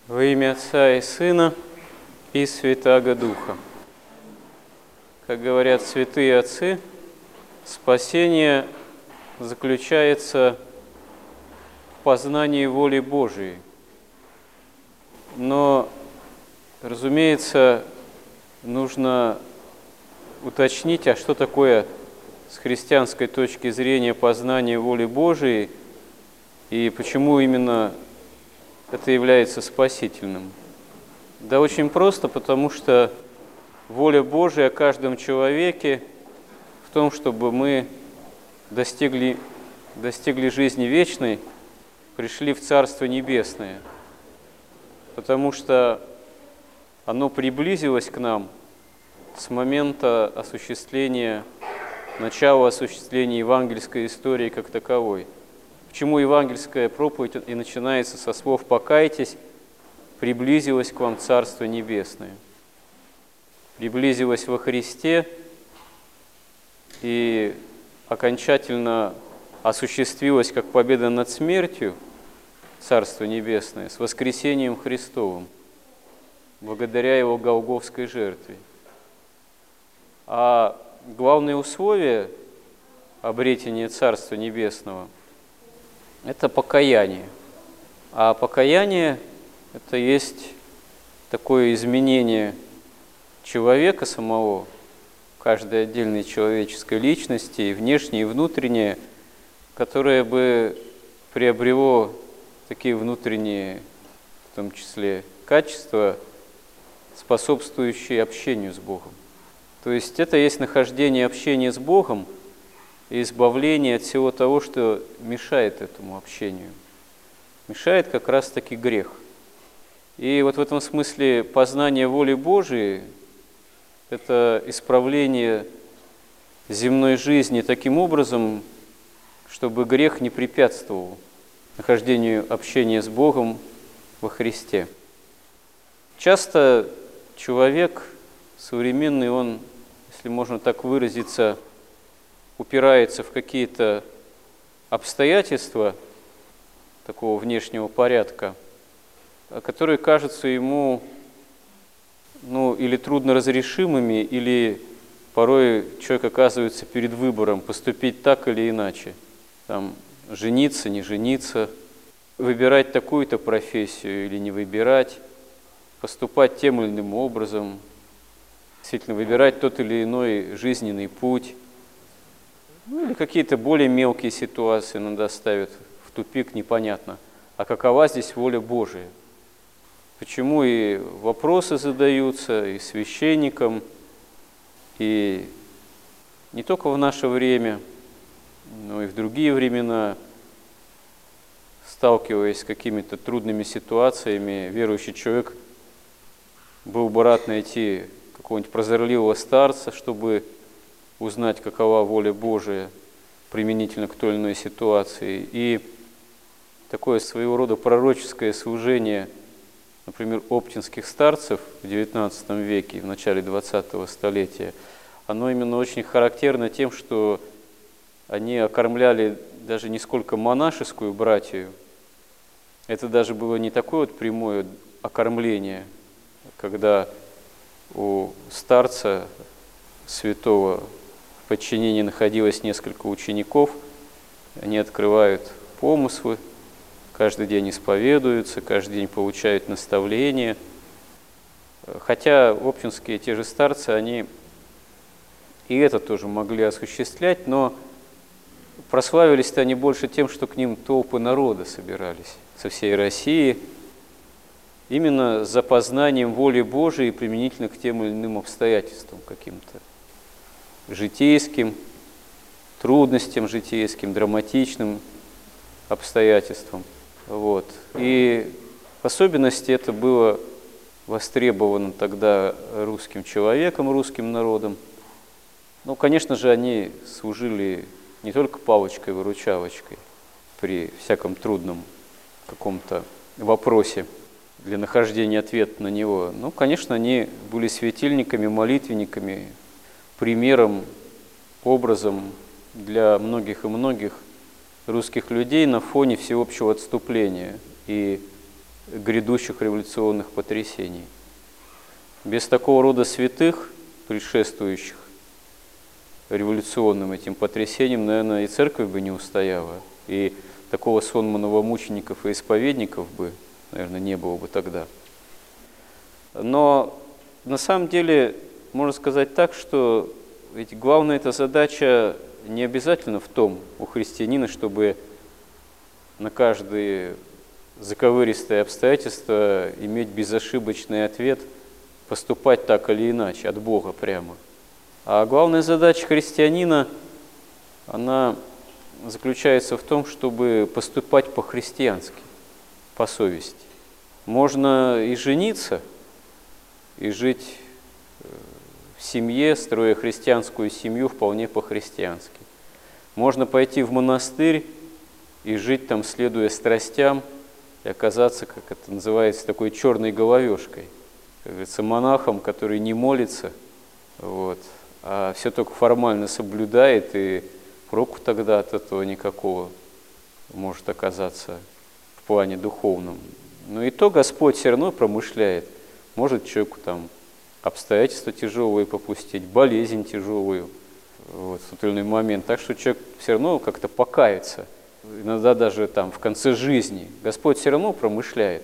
Во имя Отца и Сына и Святаго Духа. Как говорят святые отцы, спасение заключается в познании воли Божией. Но, разумеется, нужно уточнить, а что такое с христианской точки зрения познание воли Божией и почему именно это является спасительным. Да очень просто, потому что воля Божия о каждом человеке в том, чтобы мы достигли жизни вечной, пришли в Царство Небесное, потому что оно приблизилось к нам с момента начала осуществления евангельской истории как таковой. Почему евангельская проповедь и начинается со слов «покайтесь», приблизилось к вам Царство Небесное. Приблизилось во Христе и окончательно осуществилось как победа над смертью Царство Небесное с воскресением Христовым, благодаря Его голгофской жертве. А главное условие обретения Царства Небесного – это покаяние. А покаяние – это есть такое изменение человека самого, каждой отдельной человеческой личности, и внешнее, и внутреннее, которое бы приобрело такие внутренние, в том числе, качества, способствующие общению с Богом. То есть это есть нахождение общения с Богом и избавление от всего того, что мешает этому общению. Мешает как раз-таки грех. И вот в этом смысле познание воли Божией – это исправление земной жизни таким образом, чтобы грех не препятствовал нахождению общения с Богом во Христе. Часто человек современный, он, если можно так выразиться, упирается в какие-то обстоятельства такого внешнего порядка, которые кажутся ему или трудноразрешимыми, или порой человек оказывается перед выбором поступить так или иначе. Жениться, не жениться, выбирать такую-то профессию или не выбирать, поступать тем или иным образом, действительно выбирать тот или иной жизненный путь. Или какие-то более мелкие ситуации иногда ставят в тупик, непонятно. А какова здесь воля Божия? Почему и вопросы задаются и священникам, и не только в наше время, но и в другие времена, сталкиваясь с какими-то трудными ситуациями, верующий человек был бы рад найти какого-нибудь прозорливого старца, чтобы узнать, какова воля Божия применительно к той или иной ситуации. И такое своего рода пророческое служение, например, оптинских старцев в XIX веке, в начале 20-го столетия, оно именно очень характерно тем, что они окормляли даже не сколько монашескую братью, это даже было не такое вот прямое окормление, когда у старца святого в подчинении находилось несколько учеников, они открывают помыслы, каждый день исповедуются, каждый день получают наставления. Хотя оптинские те же старцы, они и это тоже могли осуществлять, но прославились-то они больше тем, что к ним толпы народа собирались со всей России, именно за познанием воли Божией применительно к тем или иным обстоятельствам каким-то житейским, трудностям житейским, драматичным обстоятельствам. И в особенности это было востребовано тогда русским человеком, русским народом. Конечно же, они служили не только палочкой-выручалочкой при всяком трудном каком-то вопросе для нахождения ответа на него. Конечно, они были светильниками, молитвенниками, примером, образом для многих и многих русских людей на фоне всеобщего отступления и грядущих революционных потрясений. Без такого рода святых, предшествующих революционным этим потрясениям, наверное, и церковь бы не устояла, и такого сонма новомучеников и исповедников бы, наверное, не было бы тогда. Но на самом деле можно сказать так, что ведь главная эта задача не обязательно в том у христианина, чтобы на каждое заковыристое обстоятельство иметь безошибочный ответ, поступать так или иначе, от Бога прямо. А главная задача христианина, она заключается в том, чтобы поступать по-христиански, по совести. Можно и жениться, и жить в семье, строя христианскую семью вполне по-христиански. Можно пойти в монастырь и жить там, следуя страстям, и оказаться, как это называется, такой черной головешкой, как говорится, монахом, который не молится, вот, а все только формально соблюдает, и проку тогда от этого никакого может оказаться в плане духовном. Но и то Господь все равно промышляет. Может человеку там обстоятельства тяжелые попустить, болезнь тяжелую вот, в тот или иной момент. Так что человек все равно как-то покается. Иногда даже там в конце жизни. Господь все равно промышляет.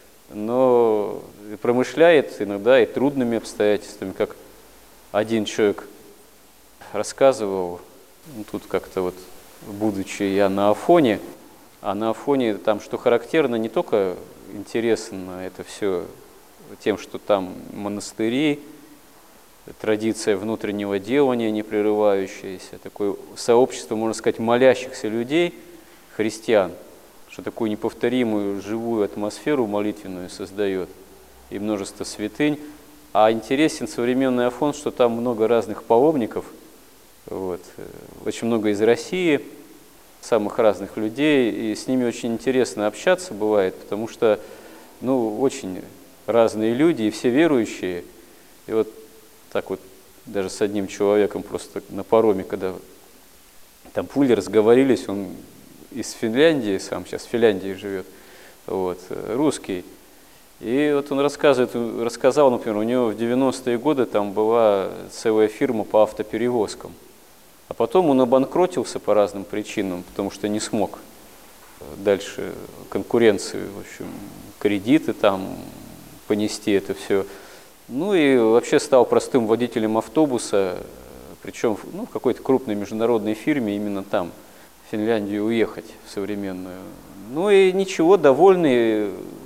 Но промышляет иногда и трудными обстоятельствами, как один человек рассказывал, тут как-то вот, будучи я на Афоне, а на Афоне там, что характерно, не только интересно это все тем, что там монастыри, традиция внутреннего делания непрерывающаяся, такое сообщество, можно сказать, молящихся людей, христиан, что такую неповторимую живую атмосферу молитвенную создает, и множество святынь. А интересен современный Афон, что там много разных паломников, вот, очень много из России, самых разных людей, и с ними очень интересно общаться бывает, потому что, ну, очень разные люди, и все верующие. И вот так вот даже с одним человеком просто на пароме, когда там плыли, разговорились, он из Финляндии, сам сейчас в Финляндии живет, вот, русский. И вот он рассказал, например, у него в 90-е годы там была целая фирма по автоперевозкам. А потом он обанкротился по разным причинам, потому что не смог дальше конкуренцию, в общем, кредиты там понести это все. Ну и вообще стал простым водителем автобуса, причем в какой-то крупной международной фирме именно там, в Финляндию уехать, в современную. Ну и ничего, довольный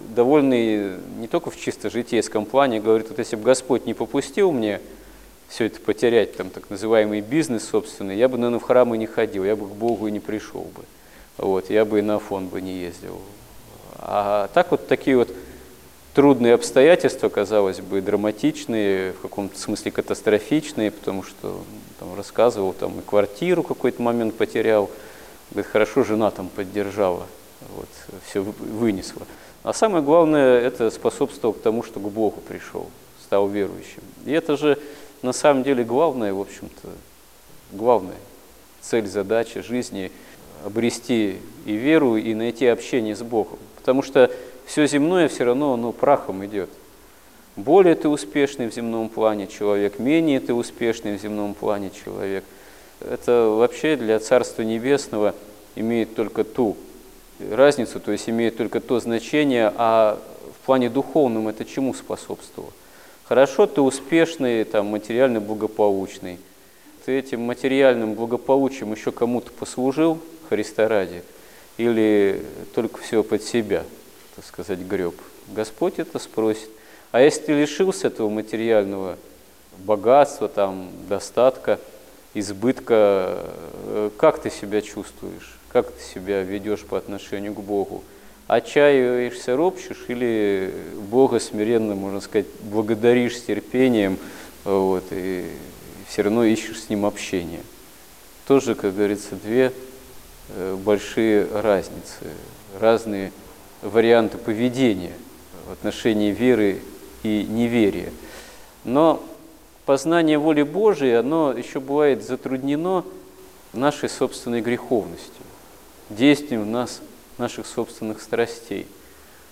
не только в чисто житейском плане, говорит, вот если бы Господь не попустил мне все это потерять, там так называемый бизнес собственный, я бы, наверное, в храм и не ходил, я бы к Богу и не пришел бы, вот, я бы и на Афон бы не ездил. А так вот такие вот трудные обстоятельства, казалось бы, драматичные, в каком-то смысле катастрофичные, потому что там рассказывал, там и квартиру какой-то момент потерял, говорит, хорошо, жена там поддержала, вот, все вынесла. А самое главное, это способствовало к тому, что к Богу пришел, стал верующим. И это же на самом деле главное, в общем-то, главная цель, задача жизни – обрести и веру, и найти общение с Богом. Потому что все земное все равно оно прахом идет. Более ты успешный в земном плане человек, менее ты успешный в земном плане человек. Это вообще для Царства Небесного имеет только ту разницу, то есть имеет только то значение, а в плане духовном это чему способствовало? Хорошо, ты успешный, там, материально благополучный. Ты этим материальным благополучием еще кому-то послужил, Христа ради, или только все под себя, так сказать, греб? Господь это спросит. А если ты лишился этого материального богатства, там, достатка, избытка, как ты себя чувствуешь? Как ты себя ведешь по отношению к Богу? Отчаиваешься, ропщешь, или Бога смиренно, можно сказать, благодаришь с терпением, вот, и все равно ищешь с Ним общения. Тоже, как говорится, две большие разницы, разные варианты поведения в отношении веры и неверия. Но познание воли Божией, оно еще бывает затруднено нашей собственной греховностью, действием в нас наших собственных страстей.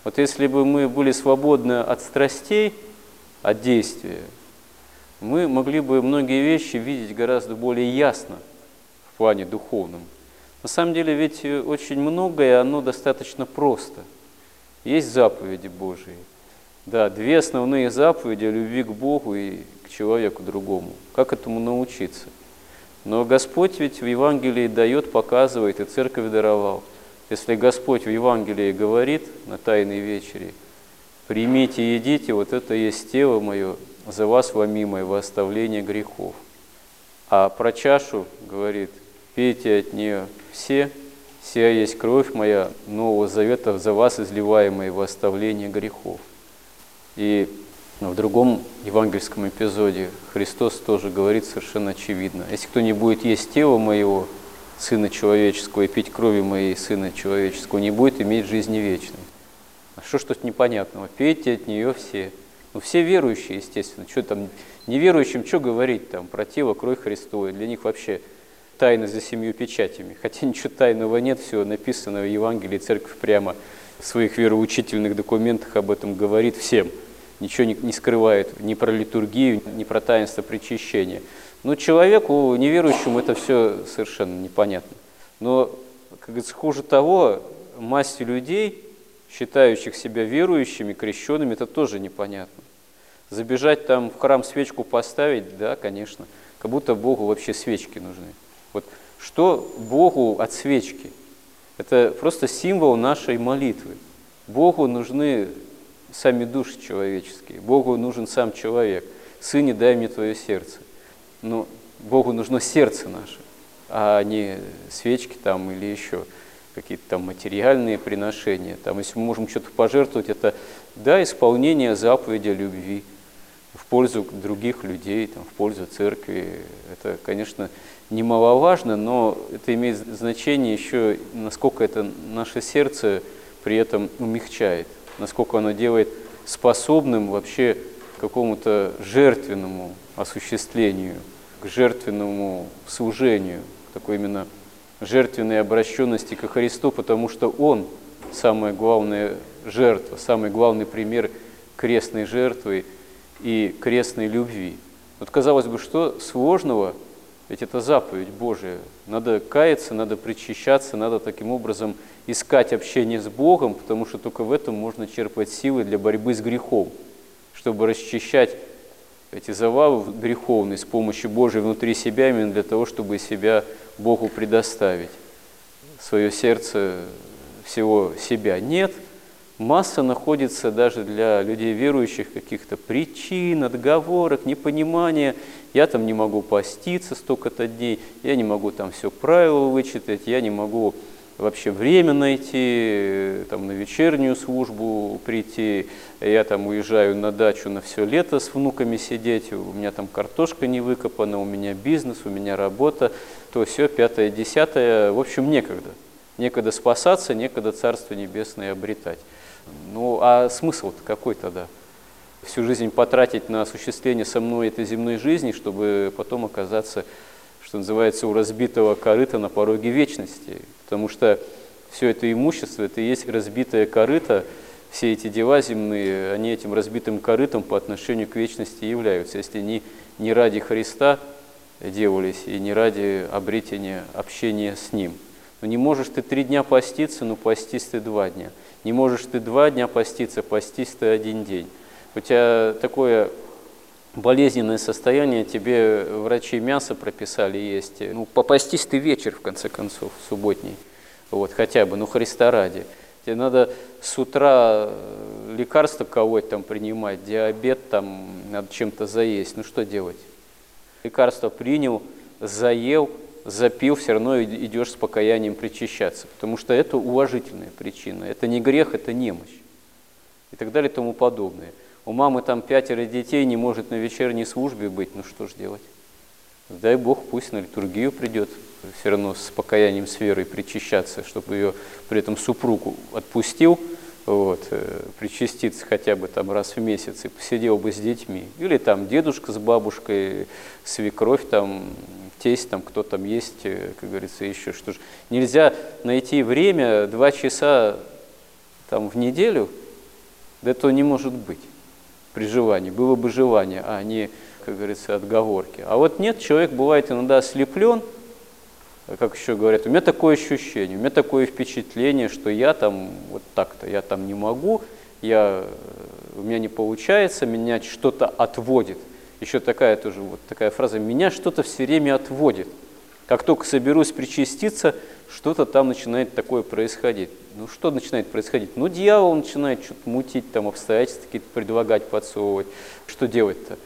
Вот если бы мы были свободны от страстей, от действия, мы могли бы многие вещи видеть гораздо более ясно в плане духовном. На самом деле ведь очень многое, оно достаточно просто. Есть заповеди Божии. Да, 2 основные заповеди о любви к Богу и к человеку другому. Как этому научиться? Но Господь ведь в Евангелии дает, показывает, и Церковь даровал. Если Господь в Евангелии говорит на Тайной вечере: «Примите и едите, вот это есть тело мое, за вас ломимое во оставление грехов». А про чашу говорит: «Пейте от нее все, сия есть кровь моя Нового Завета, за вас изливаемая во оставление грехов». И в другом евангельском эпизоде Христос тоже говорит совершенно очевидно: «Если кто не будет есть тело моего, Сына Человеческого, и пить крови моей, Сына Человеческого, не будет иметь жизни вечной». А что ж тут непонятного? Пейте от нее все. Ну, все верующие, естественно. Что там неверующим, что говорить там про тело, кровь Христова? Для них вообще тайна за 7 печатями. Хотя ничего тайного нет, все написано в Евангелии, Церковь прямо в своих вероучительных документах об этом говорит всем. Ничего не скрывает ни про литургию, ни про таинство причащения. Но человеку, неверующему, это все совершенно непонятно. Но, как говорится, хуже того, массе людей, считающих себя верующими, крещенными, это тоже непонятно. Забежать там в храм свечку поставить, да, конечно, как будто Богу вообще свечки нужны. Вот что Богу от свечки? Это просто символ нашей молитвы. Богу нужны сами души человеческие, Богу нужен сам человек. «Сыне, дай мне твое сердце». Но Богу нужно сердце наше, а не свечки там или еще какие-то там материальные приношения. Там, если мы можем что-то пожертвовать, это, да, исполнение заповеди любви в пользу других людей, там, в пользу церкви. Это, конечно, немаловажно, но это имеет значение еще, насколько это наше сердце при этом умягчает, насколько оно делает способным вообще к какому-то жертвенному осуществлению, к жертвенному служению, к такой именно жертвенной обращенности ко Христу, потому что Он самая главная жертва, самый главный пример крестной жертвы и крестной любви. Вот казалось бы, что сложного, ведь это заповедь Божия. Надо каяться, надо причащаться, надо таким образом искать общение с Богом, потому что только в этом можно черпать силы для борьбы с грехом, чтобы расчищать эти завалы греховные с помощью Божией внутри себя, именно для того, чтобы себя Богу предоставить, свое сердце, всего себя. Нет, масса находится даже для людей верующих каких-то причин, отговорок, непонимания. Я там не могу поститься столько-то дней, я не могу там все правила вычитать, я не могу вообще время найти, там, на вечернюю службу прийти, я там уезжаю на дачу на все лето с внуками сидеть, у меня там картошка не выкопана, у меня бизнес, у меня работа, то все, 5-е, 10-е, в общем, некогда. Некогда спасаться, некогда Царство Небесное обретать. Ну, а смысл-то какой тогда? Всю жизнь потратить на осуществление со мной этой земной жизни, чтобы потом оказаться, что называется, у разбитого корыта на пороге вечности. Потому что все это имущество, это и есть разбитое корыто, все эти дела земные, они этим разбитым корытом по отношению к вечности являются, если не ради Христа делались и не ради обретения общения с Ним. Но не можешь ты 3 дня поститься, ну постись ты 2 дня. Не можешь ты 2 дня поститься, постись ты 1 день. У тебя такое болезненное состояние, тебе врачи мясо прописали есть. Ну, попастись ты вечер, в конце концов, субботний. Вот, хотя бы, ну, Христа ради. Тебе надо с утра лекарства колоть, там, принимать, диабет, там, надо чем-то заесть. Ну, что делать? Лекарство принял, заел, запил, все равно идешь с покаянием причащаться. Потому что это уважительная причина. Это не грех, это немощь. И так далее и тому подобное. У мамы там 5 детей, не может на вечерней службе быть, ну что ж делать? Дай Бог, пусть на литургию придет, все равно с покаянием, с верой причащаться, чтобы ее при этом супругу отпустил, вот, причаститься хотя бы там раз в месяц и посидел бы с детьми. Или там дедушка с бабушкой, свекровь, там, тесть, там, кто там есть, как говорится, еще что ж. Нельзя найти время 2 часа там, в неделю Да этого не может быть при желании. Было бы желание, а не, как говорится, отговорки. А вот нет, человек бывает иногда ослеплен, как еще говорят, у меня такое ощущение, у меня такое впечатление, что я там вот так-то, я там не могу, у меня не получается, меня что-то отводит. Еще такая тоже вот такая фраза, меня что-то все время отводит. Как только соберусь причаститься, что-то там начинает такое происходить. Ну что начинает происходить? Ну дьявол начинает что-то мутить, там обстоятельства какие-то предлагать, подсовывать. Что делать-то?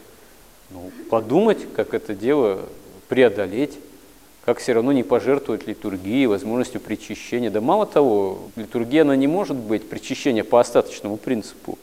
Ну подумать, как это дело преодолеть. Как все равно не пожертвовать литургией, возможностью причащения. Да мало того, литургия, она не может быть причащение по остаточному принципу,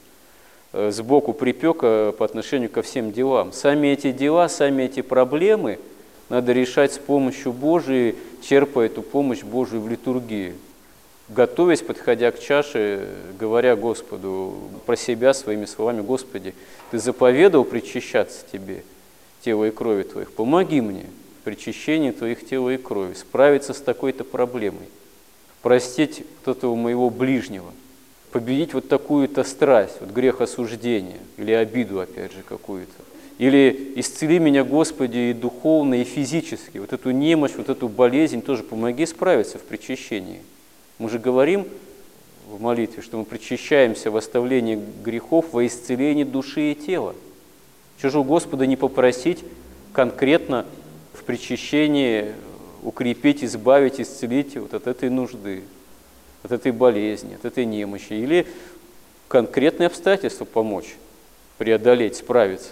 сбоку припека по отношению ко всем делам. Сами эти дела, сами эти проблемы надо решать с помощью Божией, черпая эту помощь Божию в литургии. Готовясь, подходя к чаше, говоря Господу про себя своими словами: Господи, Ты заповедал причащаться Тебе, тела и крови Твоих, помоги мне в причащении Твоих тела и крови, справиться с такой-то проблемой, простить вот этого моего ближнего, победить вот такую-то страсть, вот грех осуждения или обиду, опять же, какую-то. Или исцели меня, Господи, и духовно, и физически. Вот эту немощь, вот эту болезнь тоже помоги справиться в причащении. Мы же говорим в молитве, что мы причащаемся в оставлении грехов во исцелении души и тела. Чего же у Господа не попросить конкретно в причащении укрепить, избавить, исцелить вот от этой нужды, от этой болезни, от этой немощи, или конкретные обстоятельства помочь, преодолеть, справиться.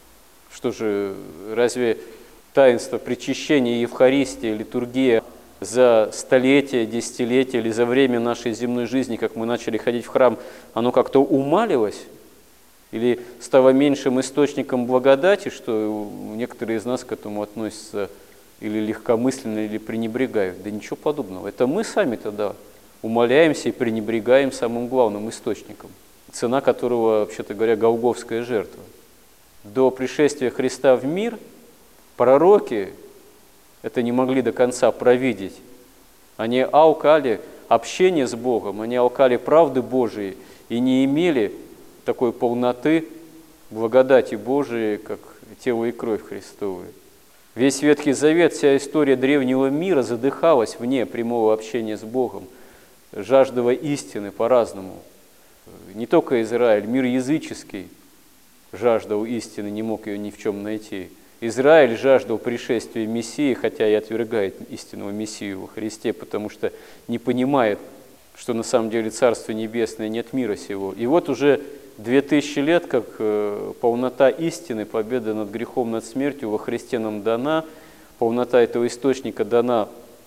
Что же, разве таинство причащения, Евхаристия, литургия за столетия, десятилетия или за время нашей земной жизни, как мы начали ходить в храм, оно как-то умалилось? Или стало меньшим источником благодати, что некоторые из нас к этому относятся или легкомысленно, или пренебрегают? Да ничего подобного. Это мы сами тогда умаляемся и пренебрегаем самым главным источником, цена которого, вообще-то говоря, голгофская жертва. До пришествия Христа в мир пророки это не могли до конца провидеть. Они алкали общение с Богом, они алкали правды Божией и не имели такой полноты благодати Божией, как тело и кровь Христовы. Весь Ветхий Завет, вся история древнего мира задыхалась вне прямого общения с Богом, жаждала истины по-разному. Не только Израиль, мир языческий жаждал истины, не мог ее ни в чем найти. Израиль жаждал пришествия Мессии, хотя и отвергает истинного Мессию во Христе, потому что не понимает, что на самом деле Царство Небесное нет мира сего. И вот уже 2000 лет, как полнота истины, победа над грехом, над смертью во Христе нам дана, полнота этого источника дана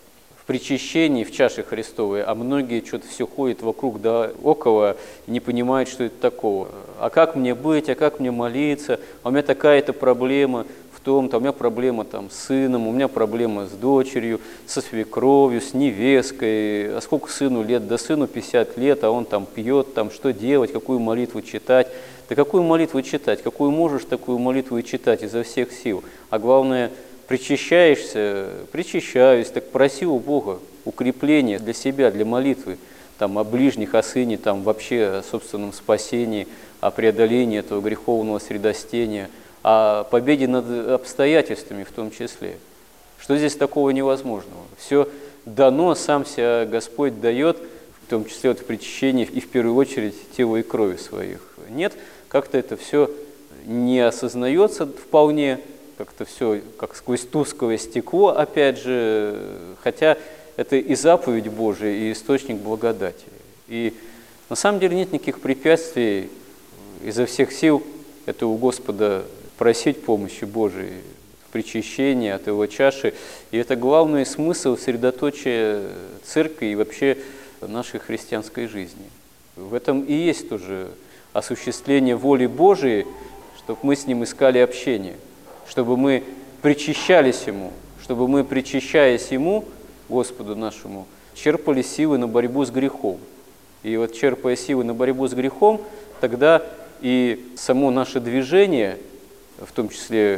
в причащении, в чаше Христовой, а многие что-то все ходят вокруг да около, не понимают, что это такого. А как мне быть, а как мне молиться, а у меня такая-то проблема в том-то, у меня проблема там с сыном, у меня проблема с дочерью, со свекровью, с невесткой, а сколько сыну лет? Да сыну 50 лет, а он там пьет, там что делать, какую молитву читать? Да какую молитву читать? Какую можешь, такую молитву и читать изо всех сил. А главное, причащаешься, причащаюсь, так проси у Бога укрепления для себя, для молитвы, там, о ближних, о сыне, там, вообще о собственном спасении, о преодолении этого греховного средостения, о победе над обстоятельствами в том числе. Что здесь такого невозможного? Все дано, сам себя Господь дает, в том числе вот в причащении и в первую очередь тела и крови своих. Нет, как-то это все не осознается вполне, как-то все как сквозь тусклое стекло, опять же, хотя это и заповедь Божия, и источник благодати. И на самом деле нет никаких препятствий изо всех сил это у Господа просить помощи Божией в причащении от Его чаши. И это главный смысл средоточия церкви и вообще нашей христианской жизни. В этом и есть тоже осуществление воли Божией, чтобы мы с Ним искали общение, чтобы мы причащались Ему, чтобы мы, причащаясь Ему, Господу нашему, черпали силы на борьбу с грехом. И вот черпая силы на борьбу с грехом, тогда и само наше движение, в том числе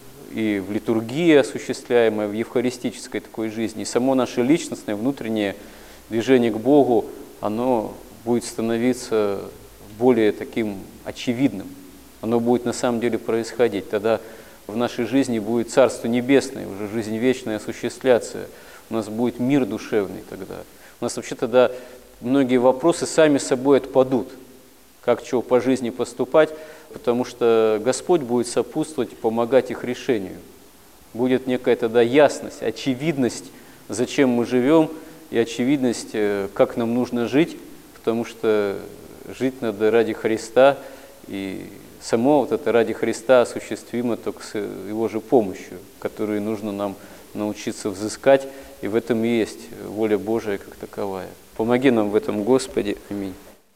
и в литургии осуществляемое, в евхаристической такой жизни, и само наше личностное, внутреннее движение к Богу, оно будет становиться более таким очевидным. Оно будет на самом деле происходить. Тогда в нашей жизни будет Царство Небесное, уже жизнь вечная осуществляться. У нас будет мир душевный тогда. У нас вообще тогда многие вопросы сами собой отпадут. Как чего по жизни поступать, потому что Господь будет сопутствовать и помогать их решению. Будет некая тогда ясность, очевидность, зачем мы живем, и очевидность, как нам нужно жить, потому что жить надо ради Христа, и само вот это ради Христа осуществимо только с Его же помощью, которую нужно нам научиться взыскать, и в этом и есть воля Божия как таковая. Помоги нам в этом, Господи. Аминь.